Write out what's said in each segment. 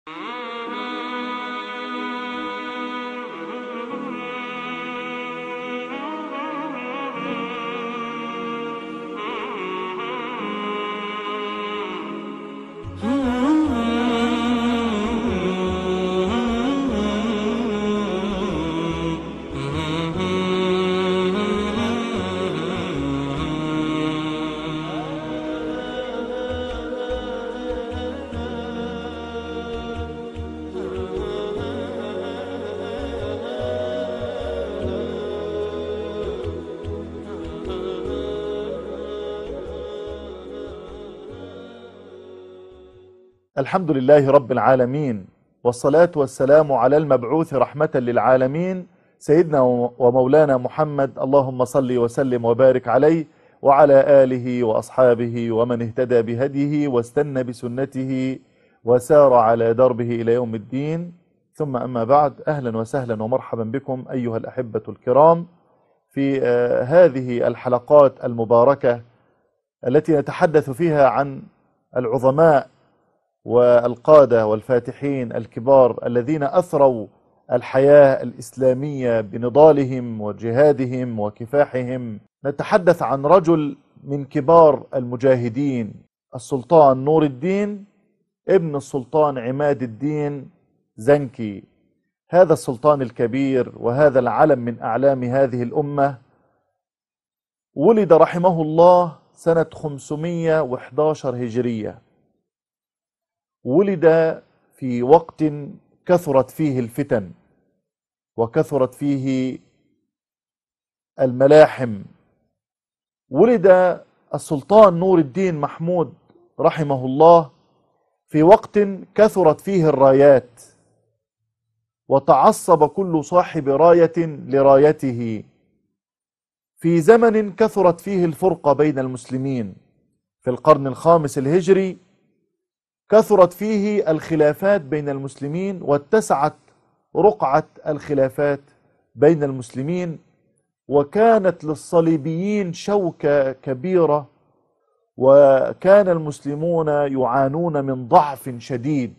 الحمد لله رب العالمين، والصلاة والسلام على المبعوث رحمة للعالمين سيدنا ومولانا محمد. اللهم صل وسلم وبارك عليه وعلى آله وأصحابه ومن اهتدى بهديه واستنى بسنته وسار على دربه إلى يوم الدين. ثم أما بعد، أهلا وسهلا ومرحبا بكم أيها الأحبة الكرام في هذه الحلقات المباركة التي نتحدث فيها عن العظماء والقادة والفاتحين الكبار الذين أثروا الحياة الإسلامية بنضالهم وجهادهم وكفاحهم. نتحدث عن رجل من كبار المجاهدين، السلطان نور الدين ابن السلطان عماد الدين زنكي. هذا السلطان الكبير وهذا العلم من أعلام هذه الأمة ولد رحمه الله سنة 511 هجرية. ولد في وقت كثرت فيه الفتن وكثرت فيه الملاحم. ولد السلطان نور الدين محمود رحمه الله في وقت كثرت فيه الرايات وتعصب كل صاحب راية لرايته، في زمن كثرت فيه الفرقة بين المسلمين. في القرن الخامس الهجري كثرت فيه الخلافات بين المسلمين واتسعت رقعة الخلافات بين المسلمين، وكانت للصليبيين شوكة كبيرة، وكان المسلمون يعانون من ضعف شديد.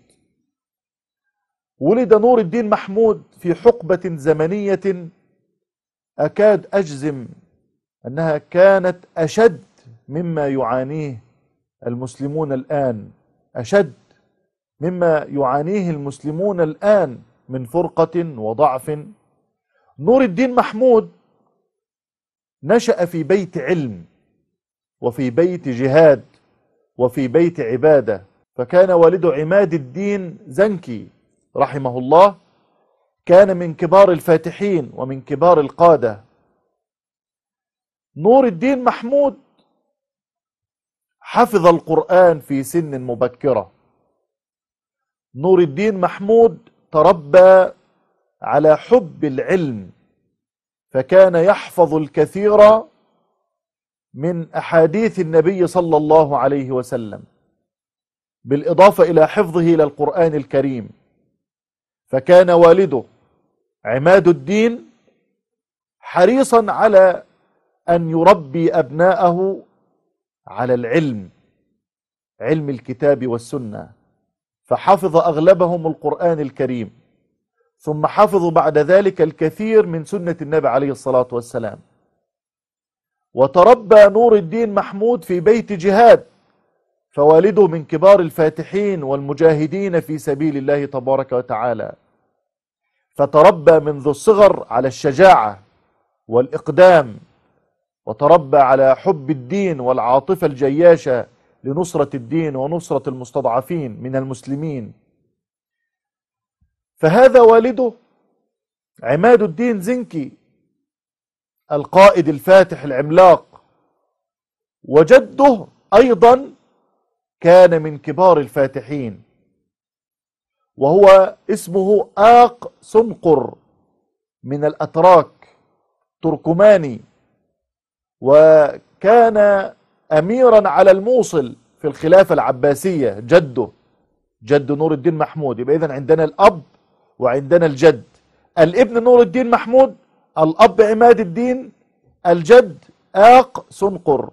ولد نور الدين محمود في حقبة زمنية أكاد أجزم أنها كانت أشد مما يعانيه المسلمون الآن، أشد مما يعانيه المسلمون الآن من فرقة وضعف. نور الدين محمود نشأ في بيت علم وفي بيت جهاد وفي بيت عبادة، فكان والده عماد الدين زنكي رحمه الله كان من كبار الفاتحين ومن كبار القادة. نور الدين محمود حفظ القرآن في سن مبكرة. نور الدين محمود تربى على حب العلم، فكان يحفظ الكثير من أحاديث النبي صلى الله عليه وسلم، بالإضافة إلى حفظه للقرآن الكريم. فكان والده عماد الدين حريصا على أن يربي أبناءه على العلم، علم الكتاب والسنة، فحفظ أغلبهم القرآن الكريم، ثم حفظوا بعد ذلك الكثير من سنة النبي عليه الصلاة والسلام. وتربى نور الدين محمود في بيت جهاد، فوالده من كبار الفاتحين والمجاهدين في سبيل الله تبارك وتعالى، فتربى منذ الصغر على الشجاعة والإقدام، وتربى على حب الدين والعاطفة الجياشة لنصرة الدين ونصرة المستضعفين من المسلمين. فهذا والده عماد الدين زنكي القائد الفاتح العملاق، وجده أيضا كان من كبار الفاتحين، وهو اسمه آق سنقر من الأتراك، تركماني، وكان أميرا على الموصل في الخلافة العباسية. جد نور الدين محمود. يبقى إذن عندنا الأب وعندنا الجد. الابن نور الدين محمود، الأب عماد الدين، الجد آق سنقر.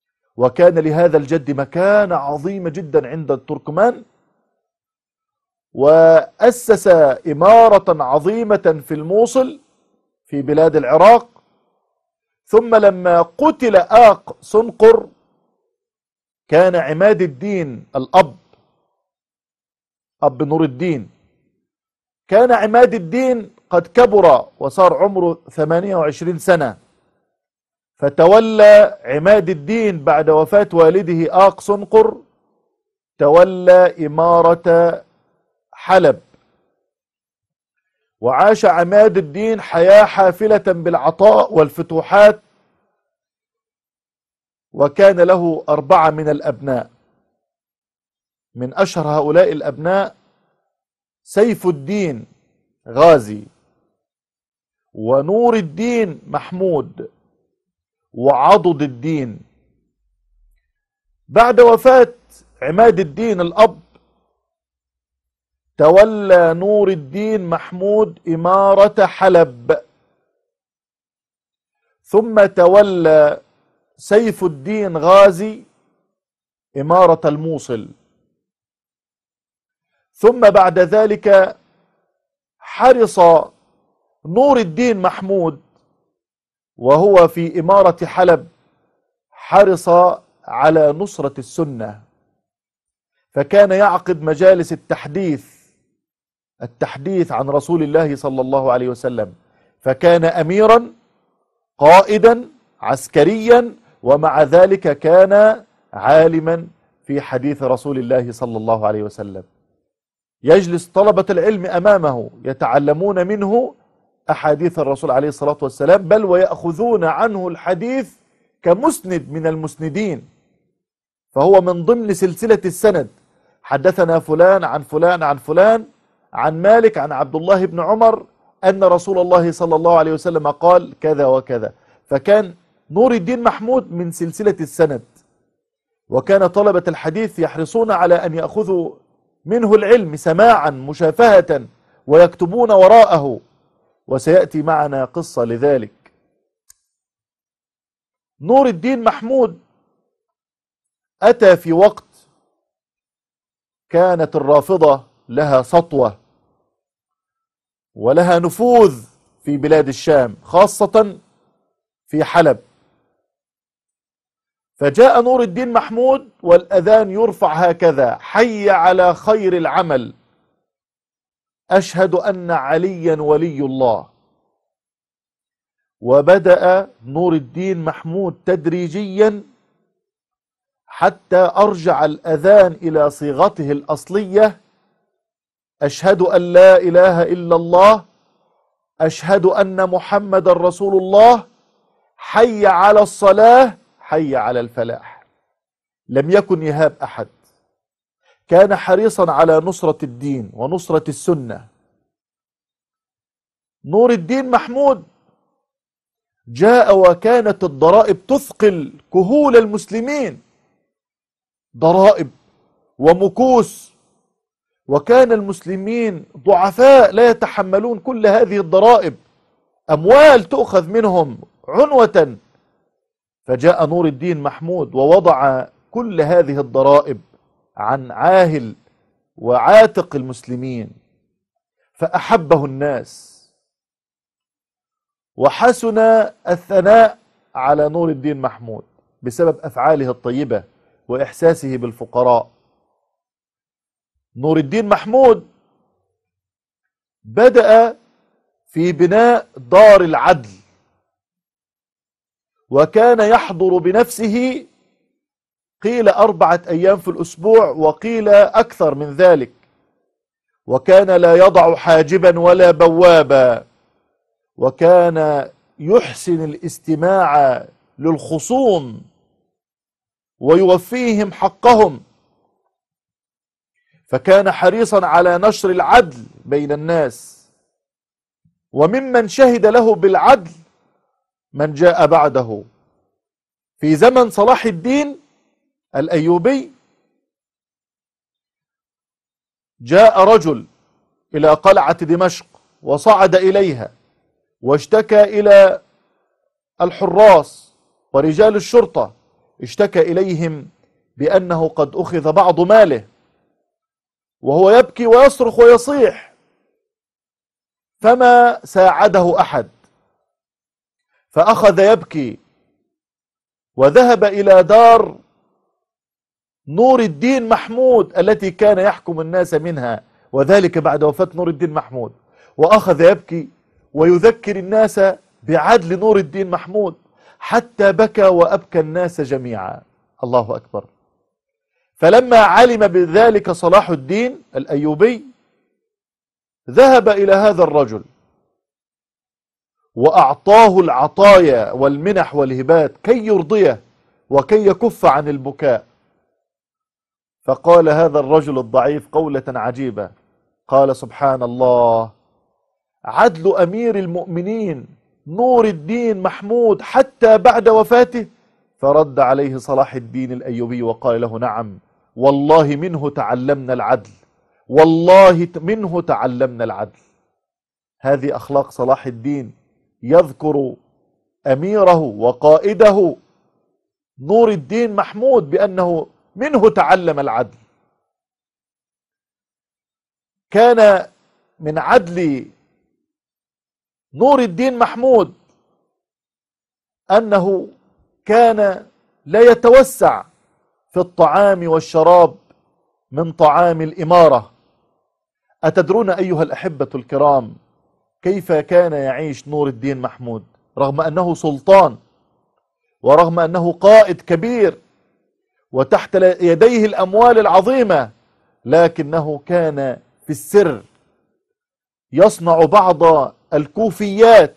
وكان لهذا الجد مكانة عظيمة جدا عند التركمان، وأسس إمارة عظيمة في الموصل في بلاد العراق. ثم لما قتل آق سنقر كان عماد الدين الأب، أب نور الدين، كان عماد الدين قد كبر وصار عمره 28 سنة، فتولى عماد الدين بعد وفاة والده آق سنقر تولى إمارة حلب، وعاش عماد الدين حياة حافلة بالعطاء والفتوحات، وكان له 4 من الأبناء. من أشهر هؤلاء الأبناء سيف الدين غازي، ونور الدين محمود، وعضد الدين. بعد وفاة عماد الدين الأب تولى نور الدين محمود إمارة حلب، ثم تولى سيف الدين غازي إمارة الموصل. ثم بعد ذلك حرص نور الدين محمود وهو في إمارة حلب، حرص على نصرة السنة، فكان يعقد مجالس التحديث عن رسول الله صلى الله عليه وسلم، فكان أميرا قائدا عسكريا، ومع ذلك كان عالما في حديث رسول الله صلى الله عليه وسلم. يجلس طلبة العلم أمامه يتعلمون منه أحاديث الرسول عليه الصلاة والسلام، بل ويأخذون عنه الحديث كمسند من المسندين، فهو من ضمن سلسلة السند. حدثنا فلان عن فلان عن فلان عن مالك عن عبد الله بن عمر أن رسول الله صلى الله عليه وسلم قال كذا وكذا، فكان نور الدين محمود من سلسلة السند. وكان طلبة الحديث يحرصون على أن يأخذوا منه العلم سماعا مشافهة ويكتبون وراءه، وسيأتي معنا قصة لذلك. نور الدين محمود أتى في وقت كانت الرافضة لها سطوة ولها نفوذ في بلاد الشام، خاصة في حلب. فجاء نور الدين محمود والأذان يرفع هكذا: حي على خير العمل، أشهد أن عليا ولي الله. وبدأ نور الدين محمود تدريجيا حتى أرجع الأذان إلى صيغته الأصلية: أشهد أن لا إله إلا الله، أشهد أن محمد رسول الله، حي على الصلاة، حي على الفلاح. لم يكن يهاب أحد، كان حريصا على نصرة الدين ونصرة السنة. نور الدين محمود جاء وكانت الضرائب تثقل كهول المسلمين، ضرائب ومكوس، وكان المسلمين ضعفاء لا يتحملون كل هذه الضرائب، أموال تؤخذ منهم عنوة. فجاء نور الدين محمود ووضع كل هذه الضرائب عن عاهل وعاتق المسلمين، فأحبه الناس، وحسن الثناء على نور الدين محمود بسبب أفعاله الطيبة وإحساسه بالفقراء. نور الدين محمود بدأ في بناء دار العدل، وكان يحضر بنفسه، قيل 4 أيام في الأسبوع وقيل أكثر من ذلك، وكان لا يضع حاجبا ولا بوابا، وكان يحسن الاستماع للخصوم ويوفيهم حقهم، فكان حريصا على نشر العدل بين الناس. وممن شهد له بالعدل من جاء بعده. في زمن صلاح الدين الأيوبي جاء رجل إلى قلعة دمشق وصعد إليها واشتكى إلى الحراس ورجال الشرطة، اشتكى إليهم بأنه قد أخذ بعض ماله، وهو يبكي ويصرخ ويصيح، فما ساعده أحد، فأخذ يبكي وذهب إلى دار نور الدين محمود التي كان يحكم الناس منها، وذلك بعد وفاة نور الدين محمود، وأخذ يبكي ويذكر الناس بعدل نور الدين محمود حتى بكى وأبكى الناس جميعا. الله أكبر. فلما علم بذلك صلاح الدين الأيوبي ذهب إلى هذا الرجل وأعطاه العطايا والمنح والهبات كي يرضيه وكي يكف عن البكاء. فقال هذا الرجل الضعيف قولة عجيبة، قال: سبحان الله، عدل أمير المؤمنين نور الدين محمود حتى بعد وفاته؟ فرد عليه صلاح الدين الأيوبي وقال له: نعم، والله منه تعلمنا العدل، والله منه تعلمنا العدل. هذه أخلاق صلاح الدين، يذكر أميره وقائده نور الدين محمود بأنه منه تعلم العدل. كان من عدل نور الدين محمود أنه كان لا يتوسع في الطعام والشراب من طعام الإمارة. أتدرون أيها الأحبة الكرام كيف كان يعيش نور الدين محمود رغم أنه سلطان ورغم أنه قائد كبير وتحت يديه الأموال العظيمة، لكنه كان في السر يصنع بعض الكوفيات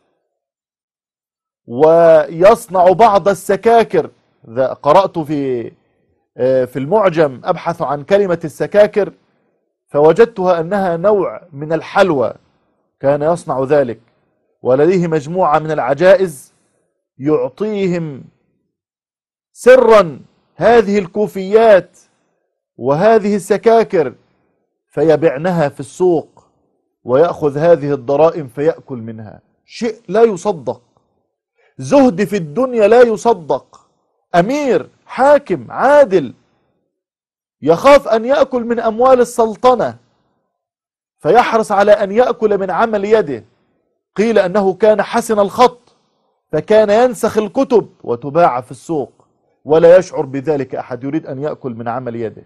ويصنع بعض السكاكر. قرأت في المعجم أبحث عن كلمة السكاكر فوجدتها أنها نوع من الحلوى، كان يصنع ذلك، ولديه مجموعة من العجائز يعطيهم سرا هذه الكوفيات وهذه السكاكر فيبعنها في السوق ويأخذ هذه الضرائم فيأكل منها. شيء لا يصدق، زهد في الدنيا لا يصدق. أمير حاكم عادل يخاف أن يأكل من أموال السلطنة فيحرص على أن يأكل من عمل يده. قيل أنه كان حسن الخط فكان ينسخ الكتب وتباع في السوق ولا يشعر بذلك أحد، يريد أن يأكل من عمل يده.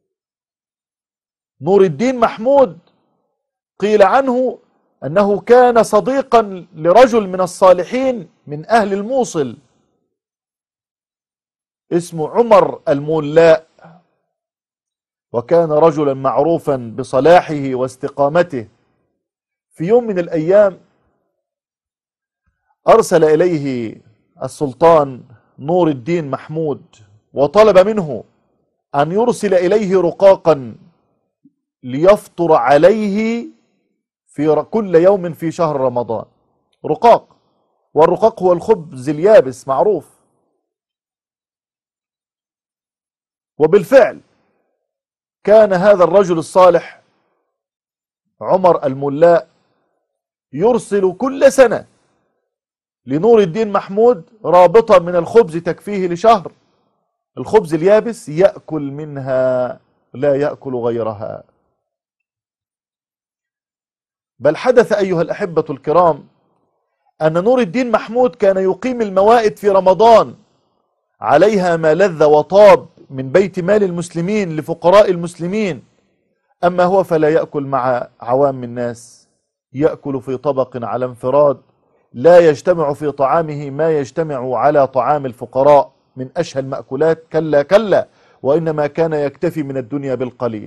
نور الدين محمود قيل عنه أنه كان صديقا لرجل من الصالحين من أهل الموصل اسمه عمر المولاء، وكان رجلا معروفا بصلاحه واستقامته. في يوم من الأيام أرسل إليه السلطان نور الدين محمود وطلب منه أن يرسل إليه رقاقا ليفطر عليه في كل يوم في شهر رمضان. رقاق، والرقاق هو الخبز اليابس معروف. وبالفعل كان هذا الرجل الصالح عمر الملاء يرسل كل سنة لنور الدين محمود رابطة من الخبز تكفيه لشهر، الخبز اليابس يأكل منها لا يأكل غيرها. بل حدث أيها الأحبة الكرام أن نور الدين محمود كان يقيم الموائد في رمضان عليها ما لذ وطاب من بيت مال المسلمين لفقراء المسلمين، أما هو فلا يأكل مع عوام الناس، يأكل في طبق على انفراد، لا يجتمع في طعامه ما يجتمع على طعام الفقراء من أشهى المأكولات، كلا كلا، وإنما كان يكتفي من الدنيا بالقليل.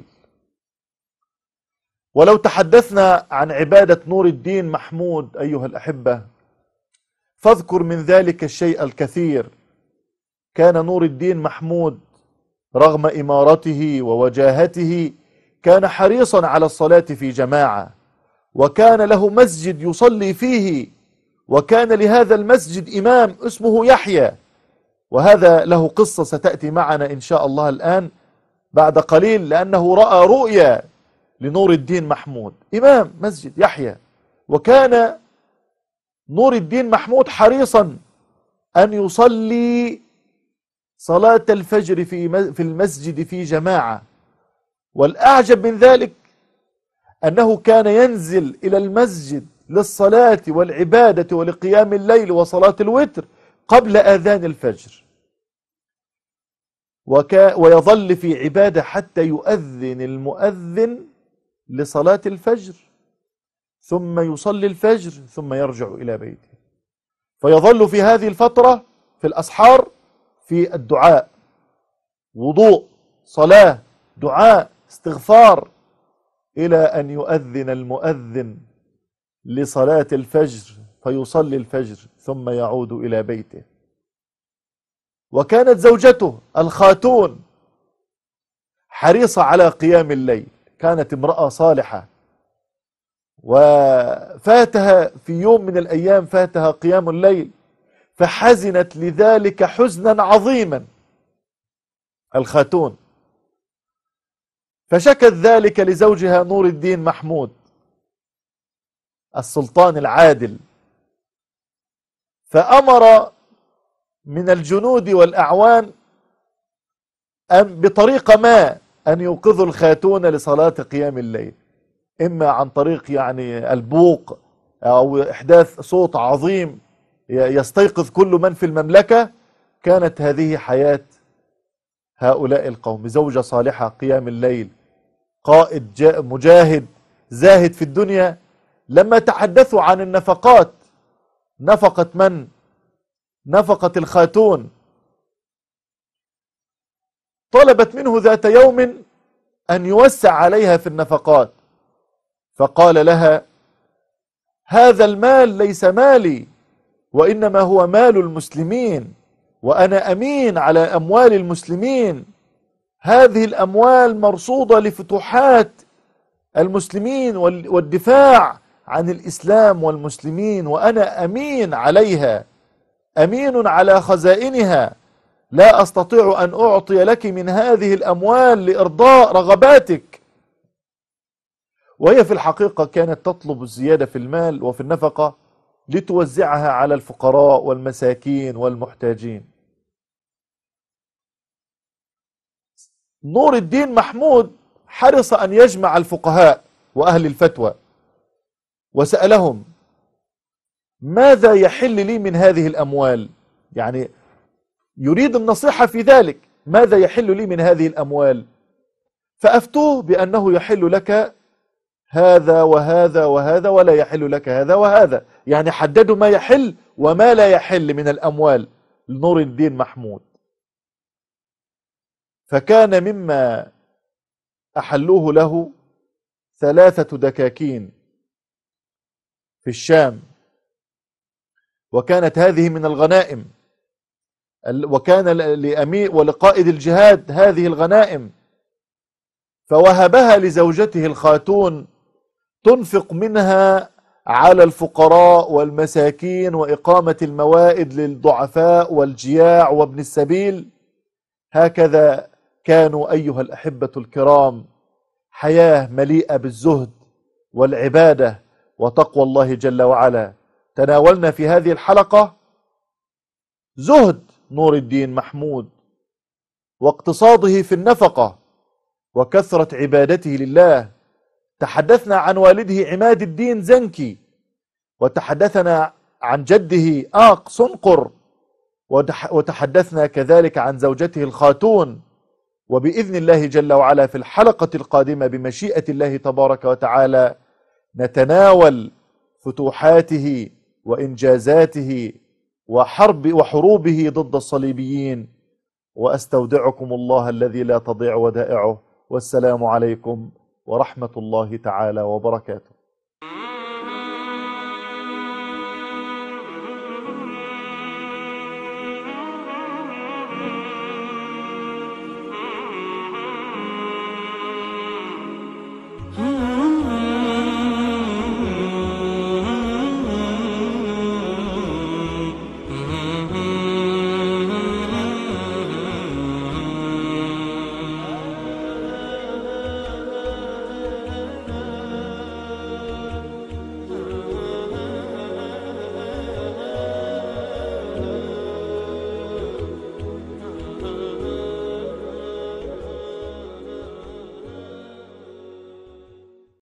ولو تحدثنا عن عبادة نور الدين محمود أيها الأحبة فاذكر من ذلك الشيء الكثير. كان نور الدين محمود رغم إمارته ووجاهته كان حريصا على الصلاة في جماعة، وكان له مسجد يصلي فيه، وكان لهذا المسجد إمام اسمه يحيى، وهذا له قصة ستأتي معنا إن شاء الله الآن بعد قليل، لأنه رأى رؤيا لنور الدين محمود إمام مسجد يحيى. وكان نور الدين محمود حريصا أن يصلي صلاة الفجر في المسجد في جماعة، والأعجب من ذلك أنه كان ينزل إلى المسجد للصلاة والعبادة ولقيام الليل وصلاة الوتر قبل آذان الفجر، ويظل في عبادة حتى يؤذن المؤذن لصلاة الفجر، ثم يصلي الفجر ثم يرجع إلى بيته. فيظل في هذه الفترة في الأسحار في الدعاء، وضوء، صلاة، دعاء، استغفار، إلى أن يؤذن المؤذن لصلاة الفجر فيصلي الفجر ثم يعود إلى بيته. وكانت زوجته الخاتون حريصة على قيام الليل، كانت امرأة صالحة، وفاتها في يوم من الأيام فاتها قيام الليل، فحزنت لذلك حزنا عظيما الخاتون، فشكت ذلك لزوجها نور الدين محمود السلطان العادل، فأمر من الجنود والأعوان بطريقة ما أن يوقظوا الخاتون لصلاة قيام الليل، إما عن طريق يعني البوق أو إحداث صوت عظيم يستيقظ كل من في المملكة. كانت هذه حياة هؤلاء القوم، زوجة صالحة، قيام الليل، قائد مجاهد زاهد في الدنيا. لما تحدثوا عن النفقات، نفقة من؟ نفقة الخاتون. طلبت منه ذات يوم أن يوسع عليها في النفقات، فقال لها: هذا المال ليس مالي، وإنما هو مال المسلمين، وأنا أمين على أموال المسلمين، هذه الأموال مرصودة لفتوحات المسلمين والدفاع عن الإسلام والمسلمين، وأنا أمين عليها، أمين على خزائنها، لا أستطيع أن أعطي لك من هذه الأموال لإرضاء رغباتك. وهي في الحقيقة كانت تطلب الزيادة في المال وفي النفقة لتوزعها على الفقراء والمساكين والمحتاجين. نور الدين محمود حرص أن يجمع الفقهاء وأهل الفتوى، وسألهم: ماذا يحل لي من هذه الأموال؟ يعني يريد النصيحة في ذلك، ماذا يحل لي من هذه الأموال؟ فأفتوه بأنه يحل لك هذا وهذا وهذا، ولا يحل لك هذا وهذا، يعني حددوا ما يحل وما لا يحل من الأموال لنور الدين محمود. فكان مما أحلوه له 3 دكاكين في الشام، وكانت هذه من الغنائم، وكان لأمير ولقائد الجهاد هذه الغنائم، فوهبها لزوجته الخاتون تنفق منها على الفقراء والمساكين وإقامة الموائد للضعفاء والجياع وابن السبيل. هكذا كانوا أيها الأحبة الكرام، حياة مليئة بالزهد والعبادة وتقوى الله جل وعلا. تناولنا في هذه الحلقة زهد نور الدين محمود، واقتصاده في النفقة، وكثرة عبادته لله. تحدثنا عن والده عماد الدين زنكي، وتحدثنا عن جده آق صنقر، وتحدثنا كذلك عن زوجته الخاتون. وبإذن الله جل وعلا في الحلقة القادمة بمشيئة الله تبارك وتعالى نتناول فتوحاته وإنجازاته وحروبه ضد الصليبيين. وأستودعكم الله الذي لا تضيع ودائعه، والسلام عليكم ورحمة الله تعالى وبركاته.